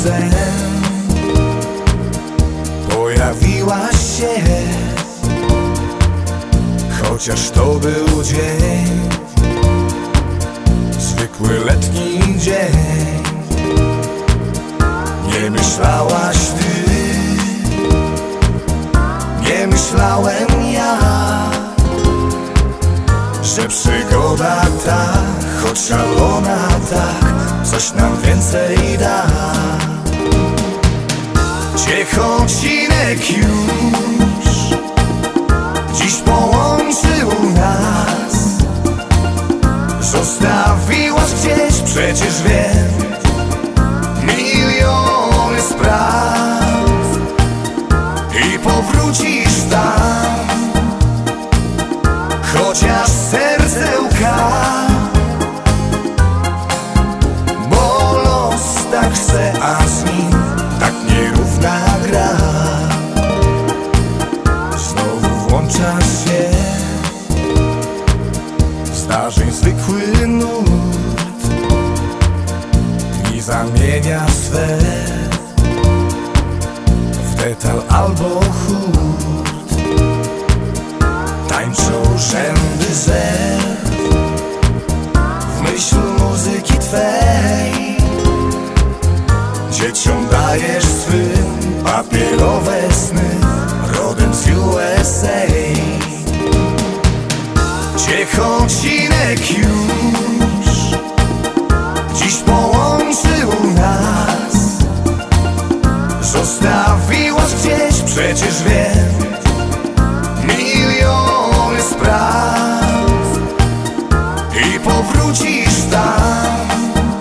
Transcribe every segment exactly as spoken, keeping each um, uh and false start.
sen. Pojawiłaś się, chociaż to był dzień, zwykły letni dzień. Nie myślałaś ty, nie myślałem ja, że przygoda ta, choć szalona tak, coś nam więcej da. Ciechocinek już dziś połączył nas. Zostawiłaś gdzieś, przecież wiem, miliony spraw i powrócisz tam, chociaż serce łka, bo los tak chce, a z nim tak nierówna gra. Znowu włącza się w zdarzeń zwykły nurt, dni zamienia swe w detal albo hurt. Tańczą rzędy zerw w myśl muzyki twej. Dzieciom dajesz swym papierowe sny, rodem z U S A. Ciechocinek już dziś połączył nas. Zostawiłaś gdzieś, przecież wiem, miliony spraw i powrócisz tam,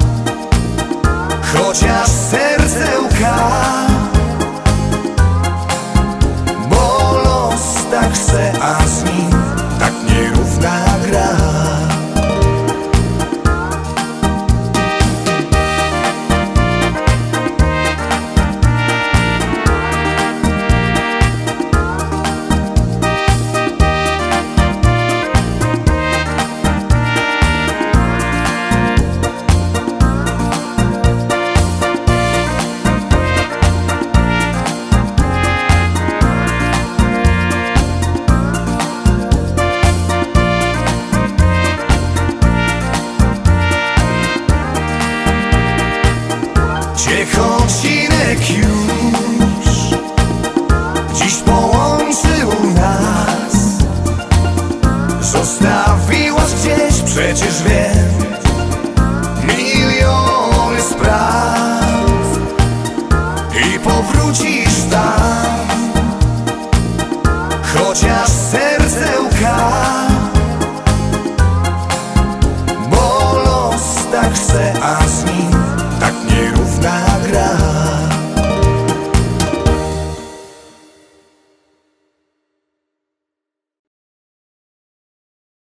chociaż serce łka, bo los tak chce, a z nim tak nierówna gra. Ciechocinek już dziś połączył nas. Zostawiłaś gdzieś, przecież wiem,